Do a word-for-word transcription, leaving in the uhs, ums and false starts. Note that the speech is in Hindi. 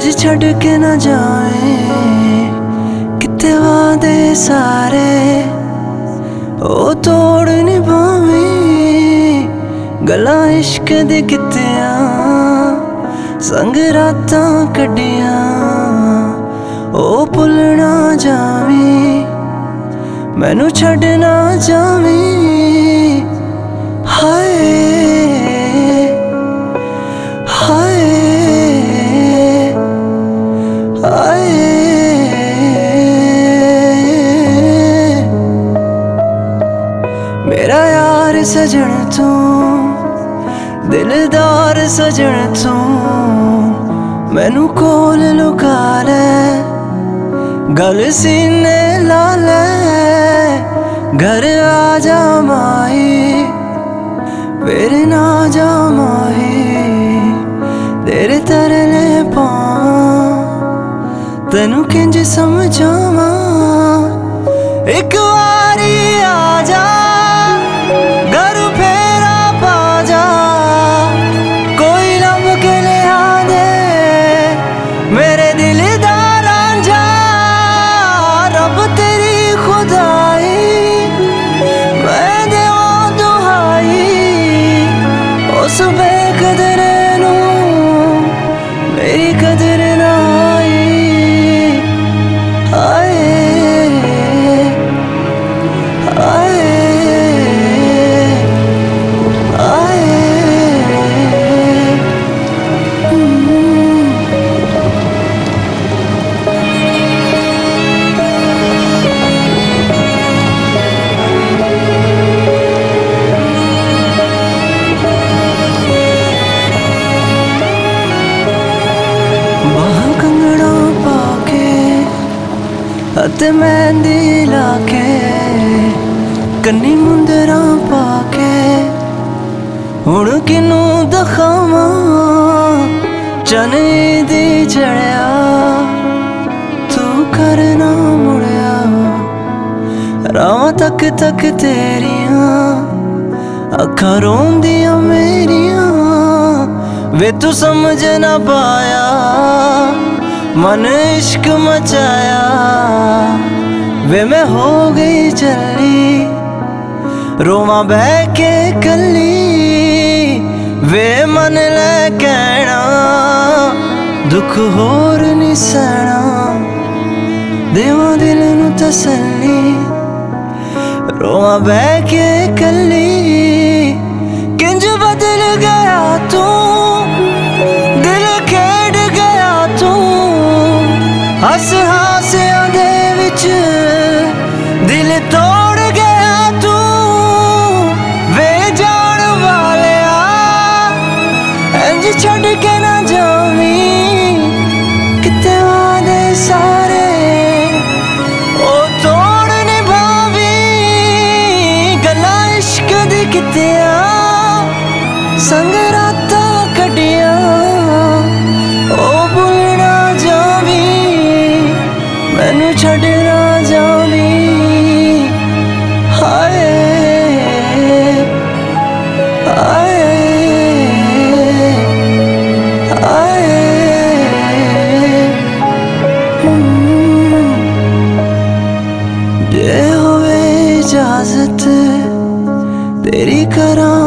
इंज छड़ के ना जाए किते वादे सारे ओ तोड़ निभावे गला इश्क दे कितिया संग रातां कड्डियां ओ भुल ना जावी मैनू छड़ ना जावी हाय हाय हाय मेरा यार सजन तू दिलदार सजन तू मैनू कोल लुका ले गल सीने ला ले घर आ जा माही फिर ना जा माही तेरे तरले पावां तेनू किंज समझावां एक वारी आ जा घर फेरा पा जा कोई लब के ले आ दे मेरे दिल दा रांझा रब तेरी खुदाई मैं देवां दुहाई उस बेकदर नू मेरी कदर ना आई आए आए आए बाह कंगड़ा पाके अते मेहंदी लाके कन्नी मुंदरा पाके हुण किनू दखावां चन दी चढ़िया तू करना मुड़िया रावां तक तक तेरियां अखां रोंदियां मेरियां वे तू समझ ना पाया मन इश्क मचाया वे मैं हो गई चली रोवां बह के कली वे मन ले कहना दुख होर नहीं सहना देवां दिल नू तसल्ली रोवां बह के कली किंज बदल गया तू दिल खेड गया तू हस हासियां दे विच दिल तोड़ गया तू वे जान वालिया इंज छड़ के ना जावी किते वादे सारे ओ तोड़ निभावी गला इश्क दी कितिया संग रातां कड्डियां ओ भुल ना जावी मैनू छड़ ना जावी हाय हाय हाय जे होवे इजाजत तेरी करा